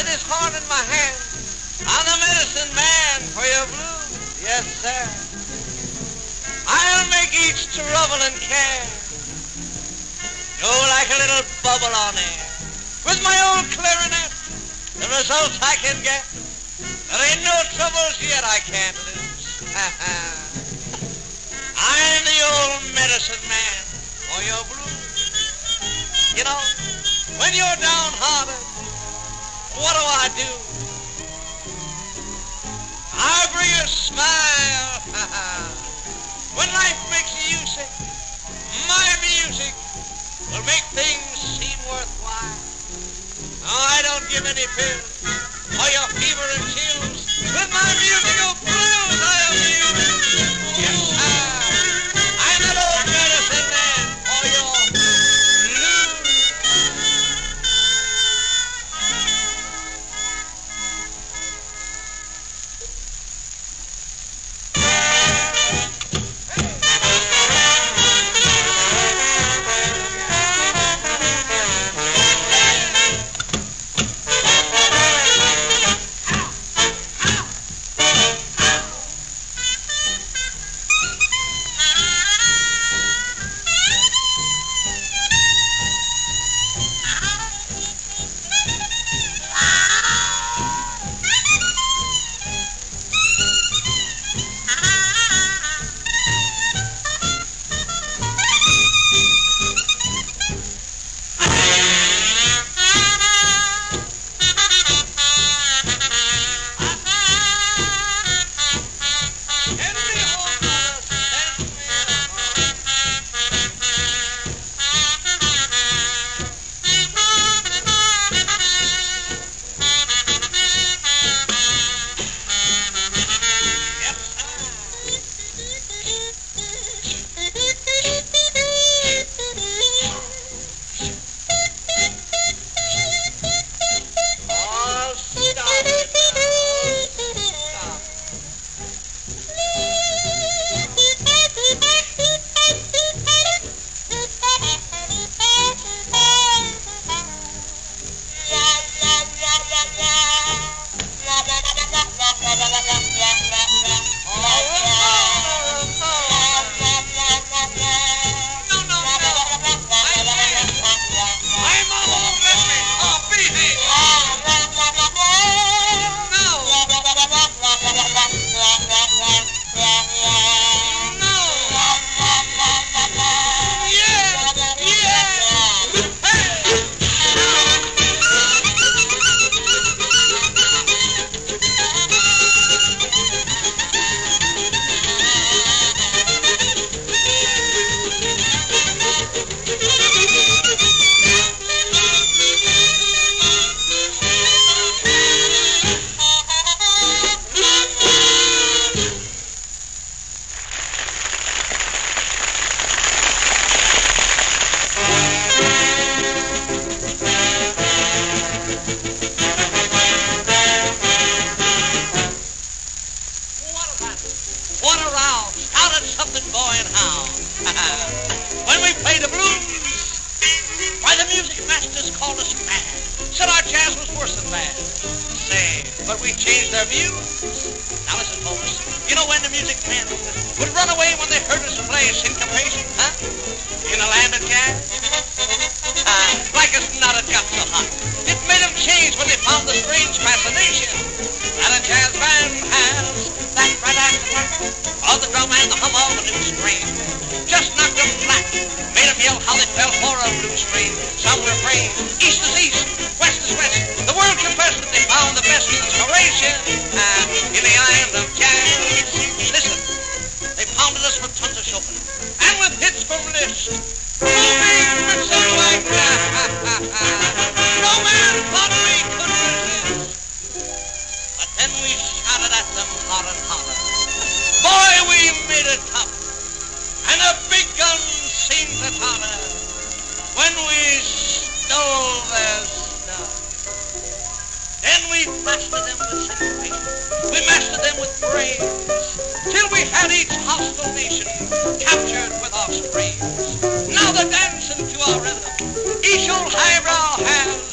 this horn in my hand. I'm the medicine man for your blues, yes, sir. I'll make each trouble and care go like a little bubble on air. With my old clarinet, the results I can get, there ain't no troubles yet I can't lose. I'm the old medicine man for your blues. You know, when you're downhearted, what do? I bring a smile. When life makes you sick, my music will make things seem worthwhile. No, I don't give any pills for your fever and chills. With my musical blues, I amuse. Yes, sir. I'm an old medicine man for your blues. But we changed our views. Now listen, folks. You know when the music men would run away when they heard us play syncopation, huh? In a land of jazz? Like us not a got so hot. It made them change when they found the strange fascination that a jazz band has. That right after all the drum and the hum of a new strain just knocked them flat. Made them yell how they fell for a blue strain. Some refrain, east is east, west is west. The world confessed that they found the best inspiration in the island of jazz. Listen, they pounded us with tons of Chopin and with hits from Liszt. Moving something like that. No man thought we could resist. But then we shouted at them hot and hotter. Boy, we made it tough. And the big guns seemed to totter when we stole their stuff. Then we mastered them with syncopation. We mastered them with praise, till we had each hostile nation captured with our strains. Now they're dancing to our rhythm. Each old highbrow has